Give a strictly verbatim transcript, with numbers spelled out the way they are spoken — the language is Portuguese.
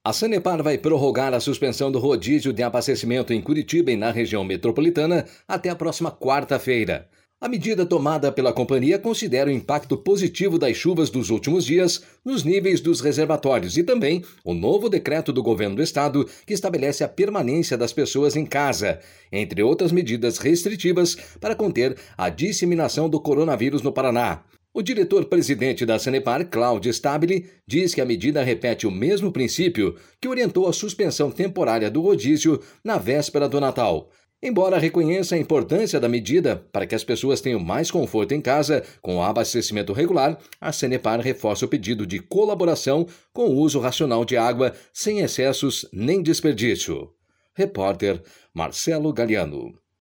A Sanepar vai prorrogar a suspensão do rodízio de abastecimento em Curitiba e na região metropolitana até a próxima quarta-feira. A medida tomada pela companhia considera o impacto positivo das chuvas dos últimos dias nos níveis dos reservatórios e também o novo decreto do governo do estado que estabelece a permanência das pessoas em casa, entre outras medidas restritivas para conter a disseminação do coronavírus no Paraná. O diretor-presidente da Sanepar, Cláudio Stabile, diz que a medida repete o mesmo princípio que orientou a suspensão temporária do rodízio na véspera do Natal. Embora reconheça a importância da medida para que as pessoas tenham mais conforto em casa com o abastecimento regular, a Sanepar reforça o pedido de colaboração com o uso racional de água sem excessos nem desperdício. Repórter Marcelo Galiano.